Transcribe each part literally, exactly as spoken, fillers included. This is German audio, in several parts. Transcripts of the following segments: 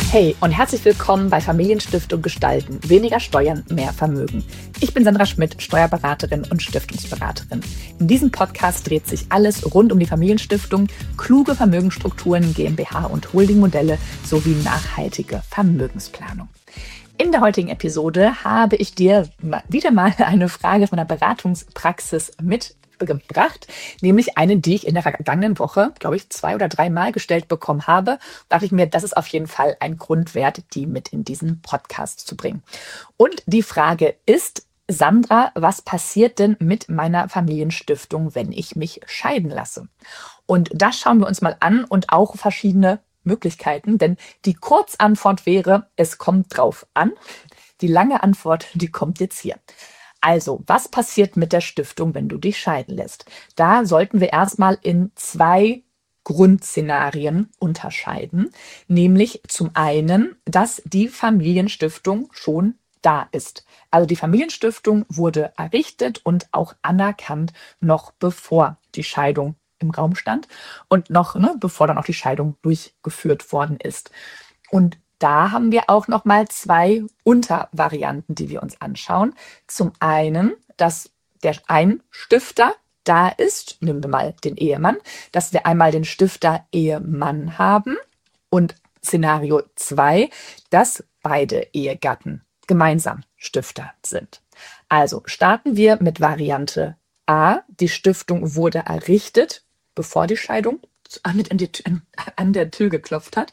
Hey und herzlich willkommen bei Familienstiftung Gestalten. Weniger Steuern, mehr Vermögen. Ich bin Sandra Schmidt, Steuerberaterin und Stiftungsberaterin. In diesem Podcast dreht sich alles rund um die Familienstiftung, kluge Vermögensstrukturen, GmbH und Holdingmodelle sowie nachhaltige Vermögensplanung. In der heutigen Episode habe ich dir wieder mal eine Frage von der Beratungspraxis mitgebracht, nämlich eine, die ich in der vergangenen Woche, glaube ich, zwei oder drei Mal gestellt bekommen habe. Da dachte ich mir, das ist auf jeden Fall ein Grund wert, die mit in diesen Podcast zu bringen. Und die Frage ist: Sandra, was passiert denn mit meiner Familienstiftung, wenn ich mich scheiden lasse? Und das schauen wir uns mal an und auch verschiedene Möglichkeiten, denn die Kurzantwort wäre, es kommt drauf an. Die lange Antwort, die kommt jetzt hier. Also, was passiert mit der Stiftung, wenn du dich scheiden lässt? Da sollten wir erstmal in zwei Grundszenarien unterscheiden, nämlich zum einen, dass die Familienstiftung schon da ist. Also die Familienstiftung wurde errichtet und auch anerkannt, noch bevor die Scheidung im Raum stand und noch, ne, bevor dann auch die Scheidung durchgeführt worden ist. Und da haben wir auch noch mal zwei Untervarianten, die wir uns anschauen. Zum einen, dass der ein Stifter da ist, nehmen wir mal den Ehemann, dass wir einmal den Stifter-Ehemann haben und Szenario zwei, dass beide Ehegatten gemeinsam Stifter sind. Also starten wir mit Variante A. Die Stiftung wurde errichtet, bevor die Scheidung an, die, an der Tür geklopft hat.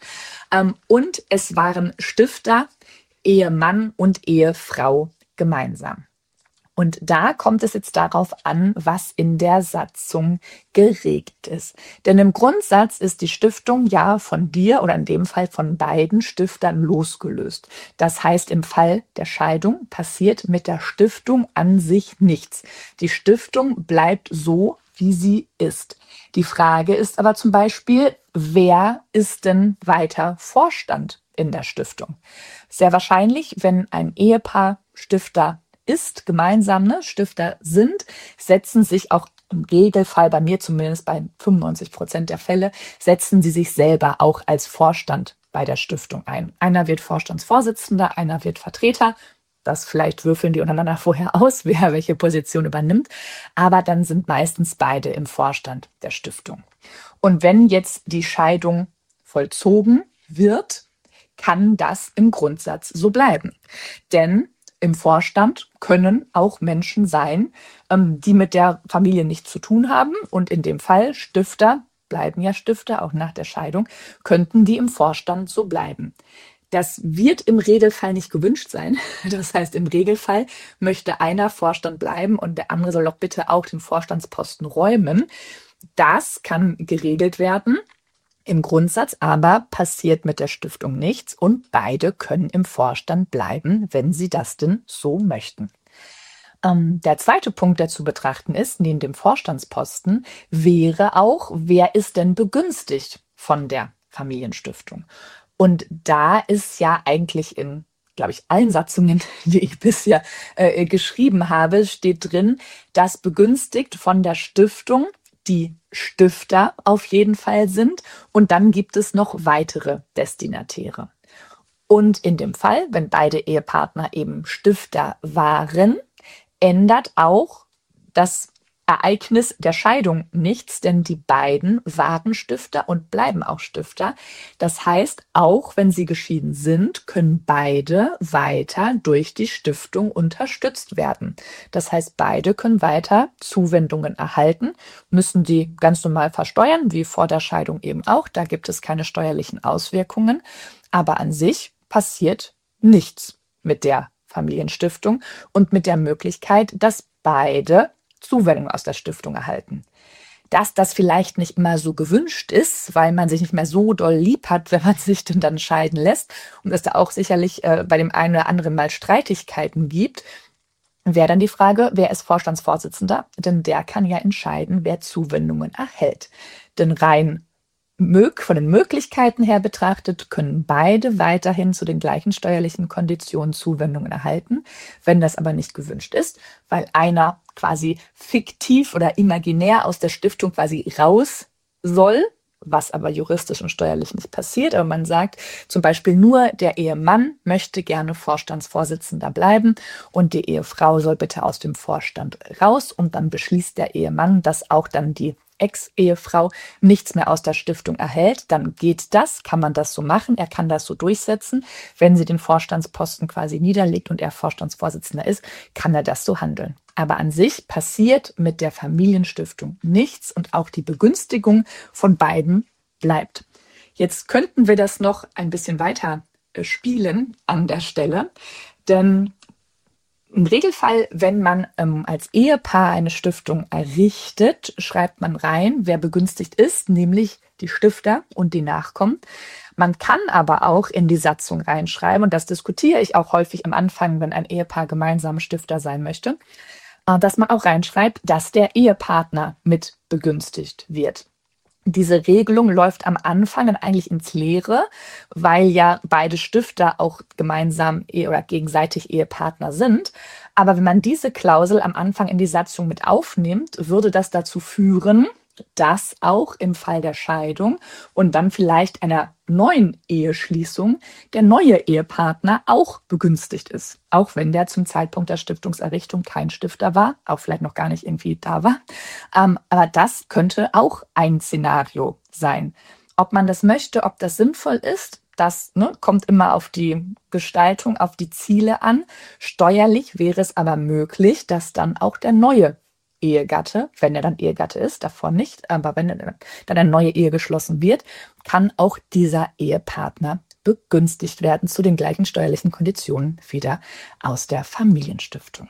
Und es waren Stifter, Ehemann und Ehefrau gemeinsam. Und da kommt es jetzt darauf an, was in der Satzung geregelt ist. Denn im Grundsatz ist die Stiftung ja von dir oder in dem Fall von beiden Stiftern losgelöst. Das heißt, im Fall der Scheidung passiert mit der Stiftung an sich nichts. Die Stiftung bleibt so, wie sie ist. Die Frage ist aber zum Beispiel, wer ist denn weiter Vorstand in der Stiftung? Sehr wahrscheinlich, wenn ein Ehepaar Stifter ist, gemeinsam ne, Stifter sind, setzen sich auch im Regelfall, bei mir zumindest bei fünfundneunzig Prozent der Fälle, setzen sie sich selber auch als Vorstand bei der Stiftung ein. Einer wird Vorstandsvorsitzender, einer wird Vertreter. Das vielleicht würfeln die untereinander vorher aus, wer welche Position übernimmt. Aber dann sind meistens beide im Vorstand der Stiftung. Und wenn jetzt die Scheidung vollzogen wird, kann das im Grundsatz so bleiben. Denn im Vorstand können auch Menschen sein, die mit der Familie nichts zu tun haben. Und in dem Fall Stifter, bleiben ja Stifter, auch nach der Scheidung, könnten die im Vorstand so bleiben. Das wird im Regelfall nicht gewünscht sein. Das heißt, im Regelfall möchte einer Vorstand bleiben und der andere soll doch bitte auch den Vorstandsposten räumen. Das kann geregelt werden. Im Grundsatz aber passiert mit der Stiftung nichts und beide können im Vorstand bleiben, wenn sie das denn so möchten. Ähm, der zweite Punkt, der zu betrachten ist, neben dem Vorstandsposten, wäre auch, wer ist denn begünstigt von der Familienstiftung? Und da ist ja eigentlich in, glaube ich, allen Satzungen, die ich bisher äh, geschrieben habe, steht drin, dass begünstigt von der Stiftung die Stifter auf jeden Fall sind. Und dann gibt es noch weitere Destinatäre. Und in dem Fall, wenn beide Ehepartner eben Stifter waren, ändert auch das Ereignis der Scheidung nichts, denn die beiden waren Stifter und bleiben auch Stifter. Das heißt, auch wenn sie geschieden sind, können beide weiter durch die Stiftung unterstützt werden. Das heißt, beide können weiter Zuwendungen erhalten, müssen die ganz normal versteuern, wie vor der Scheidung eben auch. Da gibt es keine steuerlichen Auswirkungen. Aber an sich passiert nichts mit der Familienstiftung und mit der Möglichkeit, dass beide Zuwendung aus der Stiftung erhalten. Dass das vielleicht nicht immer so gewünscht ist, weil man sich nicht mehr so doll lieb hat, wenn man sich denn dann scheiden lässt und es da auch sicherlich äh, bei dem einen oder anderen mal Streitigkeiten gibt, wäre dann die Frage, wer ist Vorstandsvorsitzender? Denn der kann ja entscheiden, wer Zuwendungen erhält. Denn rein von den Möglichkeiten her betrachtet, können beide weiterhin zu den gleichen steuerlichen Konditionen Zuwendungen erhalten. Wenn das aber nicht gewünscht ist, weil einer quasi fiktiv oder imaginär aus der Stiftung quasi raus soll, was aber juristisch und steuerlich nicht passiert. Aber man sagt zum Beispiel nur, der Ehemann möchte gerne Vorstandsvorsitzender bleiben und die Ehefrau soll bitte aus dem Vorstand raus. Und dann beschließt der Ehemann, dass auch dann die Ex-Ehefrau nichts mehr aus der Stiftung erhält. Dann geht das, kann man das so machen, er kann das so durchsetzen. Wenn sie den Vorstandsposten quasi niederlegt und er Vorstandsvorsitzender ist, kann er das so handeln. Aber an sich passiert mit der Familienstiftung nichts und auch die Begünstigung von beiden bleibt. Jetzt könnten wir das noch ein bisschen weiter spielen an der Stelle, denn im Regelfall, wenn man ähm, als Ehepaar eine Stiftung errichtet, schreibt man rein, wer begünstigt ist, nämlich die Stifter und die Nachkommen. Man kann aber auch in die Satzung reinschreiben, und das diskutiere ich auch häufig am Anfang, wenn ein Ehepaar gemeinsam Stifter sein möchte, äh, dass man auch reinschreibt, dass der Ehepartner mit begünstigt wird. Diese Regelung läuft am Anfang dann eigentlich ins Leere, weil ja beide Stifter auch gemeinsam Ehe- oder gegenseitig Ehepartner sind. Aber wenn man diese Klausel am Anfang in die Satzung mit aufnimmt, würde das dazu führen, dass auch im Fall der Scheidung und dann vielleicht einer neuen Eheschließung der neue Ehepartner auch begünstigt ist. Auch wenn der zum Zeitpunkt der Stiftungserrichtung kein Stifter war, auch vielleicht noch gar nicht irgendwie da war. Ähm, aber das könnte auch ein Szenario sein. Ob man das möchte, ob das sinnvoll ist, das ne, kommt immer auf die Gestaltung, auf die Ziele an. Steuerlich wäre es aber möglich, dass dann auch der neue Ehegatte, wenn er dann Ehegatte ist, davon nicht, aber wenn dann eine neue Ehe geschlossen wird, kann auch dieser Ehepartner begünstigt werden zu den gleichen steuerlichen Konditionen wieder aus der Familienstiftung.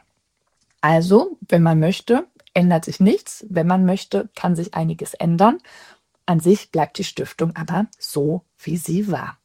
Also, wenn man möchte, ändert sich nichts. Wenn man möchte, kann sich einiges ändern. An sich bleibt die Stiftung aber so, wie sie war.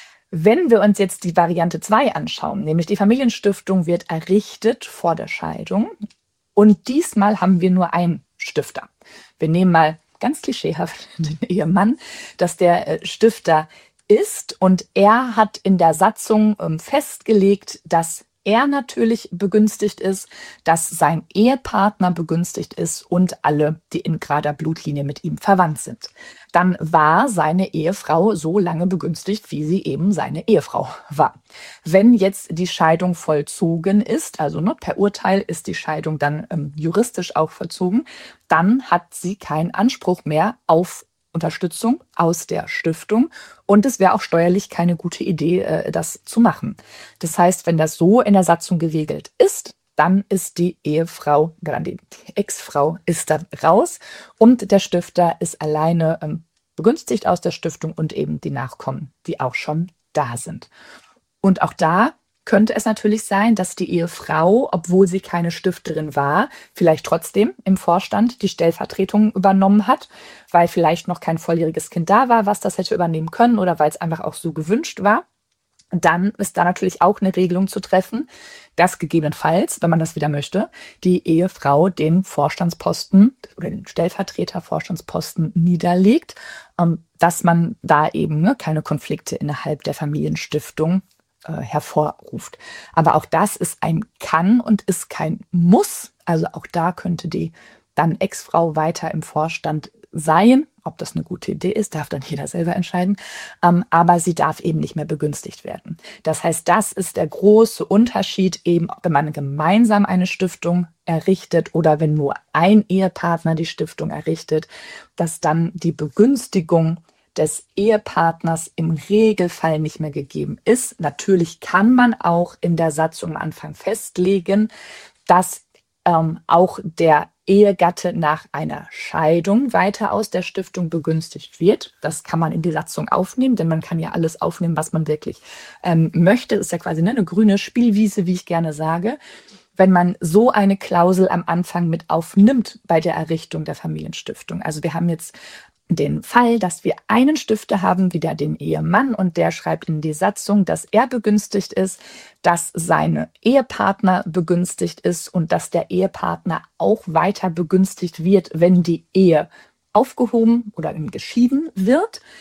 Wenn wir uns jetzt die Variante zwei anschauen, nämlich die Familienstiftung wird errichtet vor der Scheidung, und diesmal haben wir nur einen Stifter. Wir nehmen mal ganz klischeehaft den Ehemann, dass der äh, Stifter ist, und er hat in der Satzung ähm, festgelegt, dass er natürlich begünstigt ist, dass sein Ehepartner begünstigt ist und alle, die in gerader Blutlinie mit ihm verwandt sind. Dann war seine Ehefrau so lange begünstigt, wie sie eben seine Ehefrau war. Wenn jetzt die Scheidung vollzogen ist, also ne, per Urteil ist die Scheidung dann ähm, juristisch auch vollzogen, dann hat sie keinen Anspruch mehr auf Unterstützung aus der Stiftung, und es wäre auch steuerlich keine gute Idee, äh, das zu machen. Das heißt, wenn das so in der Satzung geregelt ist, dann ist die Ehefrau, dann die Ex-Frau ist da raus und der Stifter ist alleine ähm, begünstigt aus der Stiftung und eben die Nachkommen, die auch schon da sind. Und auch da könnte es natürlich sein, dass die Ehefrau, obwohl sie keine Stifterin war, vielleicht trotzdem im Vorstand die Stellvertretung übernommen hat, weil vielleicht noch kein volljähriges Kind da war, was das hätte übernehmen können, oder weil es einfach auch so gewünscht war. Dann ist da natürlich auch eine Regelung zu treffen, dass gegebenenfalls, wenn man das wieder möchte, die Ehefrau den Vorstandsposten oder den Stellvertreter-Vorstandsposten niederlegt, dass man da eben ne, keine Konflikte innerhalb der Familienstiftung hervorruft. Aber auch das ist ein Kann und ist kein Muss. Also auch da könnte die dann Ex-Frau weiter im Vorstand sein. Ob das eine gute Idee ist, darf dann jeder selber entscheiden. Ähm, aber sie darf eben nicht mehr begünstigt werden. Das heißt, das ist der große Unterschied, eben wenn man gemeinsam eine Stiftung errichtet oder wenn nur ein Ehepartner die Stiftung errichtet, dass dann die Begünstigung des Ehepartners im Regelfall nicht mehr gegeben ist. Natürlich kann man auch in der Satzung am Anfang festlegen, dass ähm, auch der Ehegatte nach einer Scheidung weiter aus der Stiftung begünstigt wird. Das kann man in die Satzung aufnehmen, denn man kann ja alles aufnehmen, was man wirklich ähm, möchte. Das ist ja quasi ne, eine grüne Spielwiese, wie ich gerne sage. Wenn man so eine Klausel am Anfang mit aufnimmt bei der Errichtung der Familienstiftung. Also wir haben jetzt den Fall, dass wir einen Stifter haben, wieder den Ehemann, und der schreibt in die Satzung, dass er begünstigt ist, dass seine Ehepartner begünstigt ist und dass der Ehepartner auch weiter begünstigt wird, wenn die Ehe aufgehoben oder geschieden wird.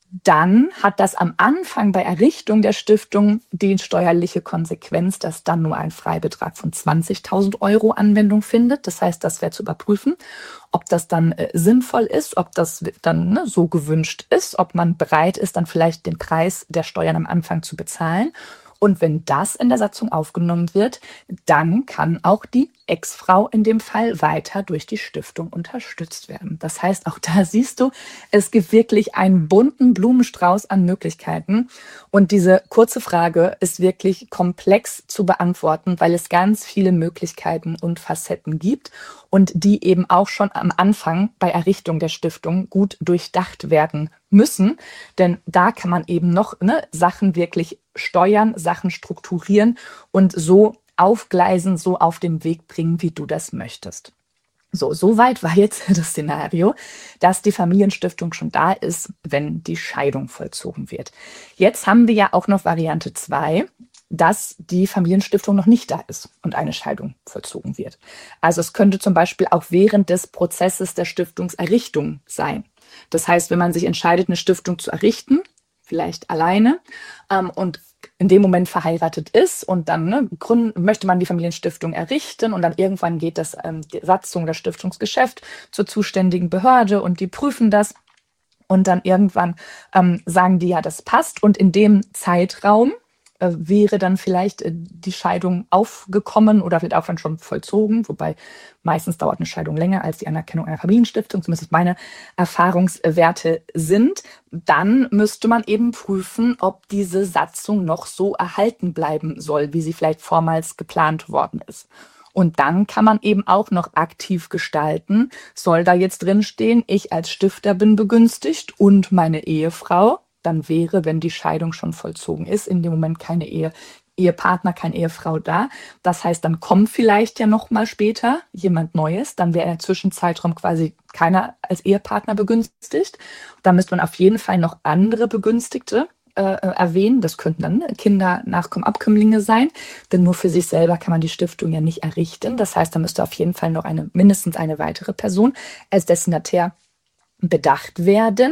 dann hat das am Anfang bei Errichtung der Stiftung die steuerliche Konsequenz, dass dann nur ein Freibetrag von zwanzigtausend Euro Anwendung findet. Das heißt, das wäre zu überprüfen, ob das dann äh, sinnvoll ist, ob das dann ne, so gewünscht ist, ob man bereit ist, dann vielleicht den Preis der Steuern am Anfang zu bezahlen. Und wenn das in der Satzung aufgenommen wird, dann kann auch die Ex-Frau in dem Fall weiter durch die Stiftung unterstützt werden. Das heißt, auch da siehst du, es gibt wirklich einen bunten Blumenstrauß an Möglichkeiten. Und diese kurze Frage ist wirklich komplex zu beantworten, weil es ganz viele Möglichkeiten und Facetten gibt und die eben auch schon am Anfang bei Errichtung der Stiftung gut durchdacht werden müssen. Denn da kann man eben noch ne, Sachen wirklich steuern, Sachen strukturieren und so aufgleisen, so auf den Weg bringen, wie du das möchtest. So, soweit war jetzt das Szenario, dass die Familienstiftung schon da ist, wenn die Scheidung vollzogen wird. Jetzt haben wir ja auch noch Variante zwei, dass die Familienstiftung noch nicht da ist und eine Scheidung vollzogen wird. Also es könnte zum Beispiel auch während des Prozesses der Stiftungserrichtung sein. Das heißt, wenn man sich entscheidet, eine Stiftung zu errichten, vielleicht alleine, ähm, und in dem Moment verheiratet ist und dann ne, gründen, möchte man die Familienstiftung errichten und dann irgendwann geht das ähm, die Satzung, das Stiftungsgeschäft zur zuständigen Behörde und die prüfen das und dann irgendwann ähm, sagen die, ja, das passt und in dem Zeitraum äh, wäre dann vielleicht äh, die Scheidung aufgekommen oder wird auch dann schon vollzogen, wobei meistens dauert eine Scheidung länger als die Anerkennung einer Familienstiftung, zumindest meine Erfahrungswerte sind. Dann müsste man eben prüfen, ob diese Satzung noch so erhalten bleiben soll, wie sie vielleicht vormals geplant worden ist. Und dann kann man eben auch noch aktiv gestalten, soll da jetzt drinstehen, ich als Stifter bin begünstigt und meine Ehefrau. Dann wäre, wenn die Scheidung schon vollzogen ist, in dem Moment keine Ehe, Ehepartner, keine Ehefrau da. Das heißt, dann kommt vielleicht ja noch mal später jemand Neues. Dann wäre im Zwischenzeitraum quasi keiner als Ehepartner begünstigt. Da müsste man auf jeden Fall noch andere Begünstigte äh, erwähnen. Das könnten dann Kinder, Nachkommen, Abkömmlinge sein. Denn nur für sich selber kann man die Stiftung ja nicht errichten. Das heißt, da müsste auf jeden Fall noch eine, mindestens eine weitere Person als Destinatär bedacht werden.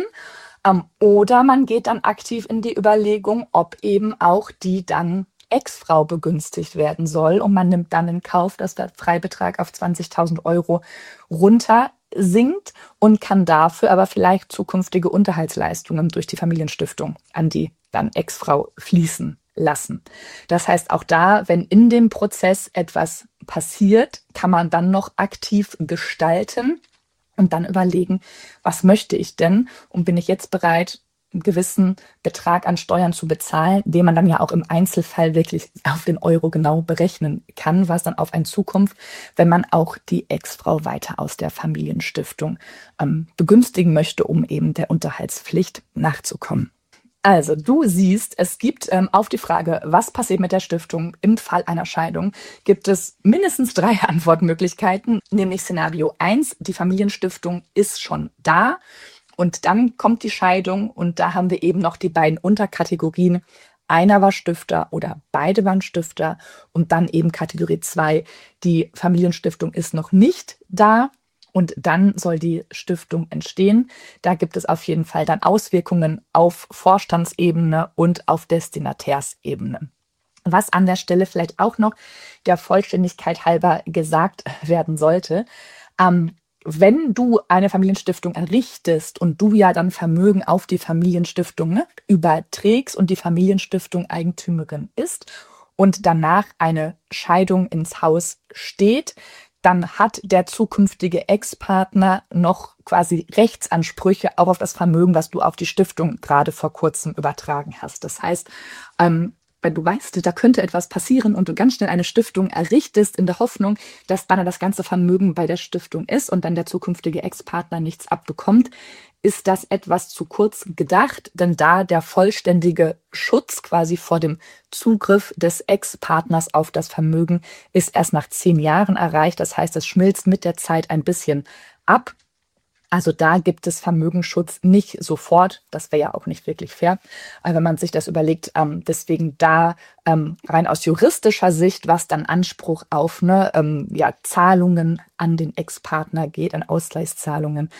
Oder man geht dann aktiv in die Überlegung, ob eben auch die dann Ex-Frau begünstigt werden soll. Und man nimmt dann in Kauf, dass der Freibetrag auf zwanzigtausend Euro runter sinkt und kann dafür aber vielleicht zukünftige Unterhaltsleistungen durch die Familienstiftung an die dann Ex-Frau fließen lassen. Das heißt, auch da, wenn in dem Prozess etwas passiert, kann man dann noch aktiv gestalten. Und dann überlegen, was möchte ich denn? Und bin ich jetzt bereit, einen gewissen Betrag an Steuern zu bezahlen, den man dann ja auch im Einzelfall wirklich auf den Euro genau berechnen kann, was dann auf einen zukommt, wenn man auch die Ex-Frau weiter aus der Familienstiftung ähm, begünstigen möchte, um eben der Unterhaltspflicht nachzukommen. Also du siehst, es gibt ähm, auf die Frage, was passiert mit der Stiftung im Fall einer Scheidung, gibt es mindestens drei Antwortmöglichkeiten, nämlich Szenario eins, die Familienstiftung ist schon da und dann kommt die Scheidung und da haben wir eben noch die beiden Unterkategorien, einer war Stifter oder beide waren Stifter und dann eben Kategorie zwei, die Familienstiftung ist noch nicht da. Und dann soll die Stiftung entstehen. Da gibt es auf jeden Fall dann Auswirkungen auf Vorstandsebene und auf Destinatärsebene. Was an der Stelle vielleicht auch noch der Vollständigkeit halber gesagt werden sollte, ähm, wenn du eine Familienstiftung errichtest und du ja dann Vermögen auf die Familienstiftung ne, überträgst und die Familienstiftung Eigentümerin ist und danach eine Scheidung ins Haus steht, dann hat der zukünftige Ex-Partner noch quasi Rechtsansprüche auch auf das Vermögen, was du auf die Stiftung gerade vor kurzem übertragen hast. Das heißt, ähm, wenn du weißt, da könnte etwas passieren und du ganz schnell eine Stiftung errichtest in der Hoffnung, dass dann das ganze Vermögen bei der Stiftung ist und dann der zukünftige Ex-Partner nichts abbekommt, ist das etwas zu kurz gedacht, denn da der vollständige Schutz quasi vor dem Zugriff des Ex-Partners auf das Vermögen ist erst nach zehn Jahren erreicht. Das heißt, es schmilzt mit der Zeit ein bisschen ab. Also da gibt es Vermögensschutz nicht sofort. Das wäre ja auch nicht wirklich fair. Aber wenn man sich das überlegt, ähm, deswegen da ähm, rein aus juristischer Sicht, was dann Anspruch auf ne, ähm, ja, Zahlungen an den Ex-Partner geht, an Ausgleichszahlungen,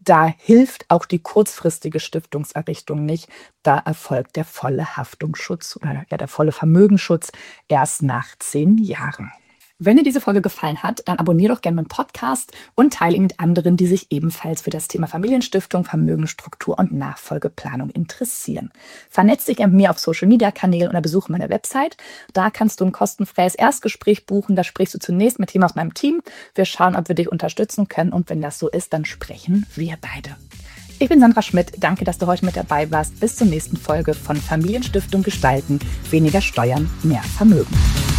Da hilft auch die kurzfristige Stiftungserrichtung nicht. Da erfolgt der volle Haftungsschutz oder ja, der volle Vermögensschutz erst nach zehn Jahren. Wenn dir diese Folge gefallen hat, dann abonniere doch gerne meinen Podcast und teile ihn mit anderen, die sich ebenfalls für das Thema Familienstiftung, Vermögensstruktur und Nachfolgeplanung interessieren. Vernetz dich mit mir auf Social-Media-Kanälen oder besuche meine Website. Da kannst du ein kostenfreies Erstgespräch buchen. Da sprichst du zunächst mit jemandem aus meinem Team. Wir schauen, ob wir dich unterstützen können, und wenn das so ist, dann sprechen wir beide. Ich bin Sandra Schmidt. Danke, dass du heute mit dabei warst. Bis zur nächsten Folge von Familienstiftung gestalten. Weniger Steuern, mehr Vermögen.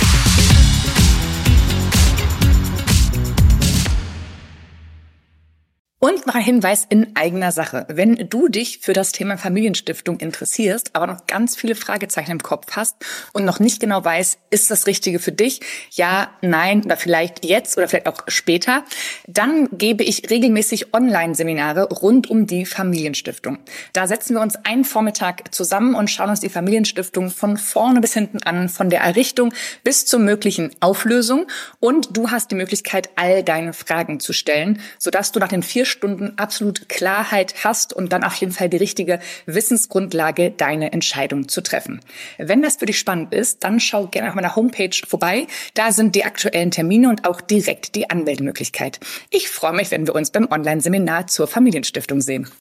Und noch ein Hinweis in eigener Sache. Wenn du dich für das Thema Familienstiftung interessierst, aber noch ganz viele Fragezeichen im Kopf hast und noch nicht genau weißt, ist das Richtige für dich? Ja, nein oder vielleicht jetzt oder vielleicht auch später. Dann gebe ich regelmäßig Online-Seminare rund um die Familienstiftung. Da setzen wir uns einen Vormittag zusammen und schauen uns die Familienstiftung von vorne bis hinten an, von der Errichtung bis zur möglichen Auflösung. Und du hast die Möglichkeit, all deine Fragen zu stellen, sodass du nach den vier Stunden absolut Klarheit hast und dann auf jeden Fall die richtige Wissensgrundlage, deine Entscheidung zu treffen. Wenn das für dich spannend ist, dann schau gerne auf meiner Homepage vorbei. Da sind die aktuellen Termine und auch direkt die Anmeldemöglichkeit. Ich freue mich, wenn wir uns beim Online-Seminar zur Familienstiftung sehen.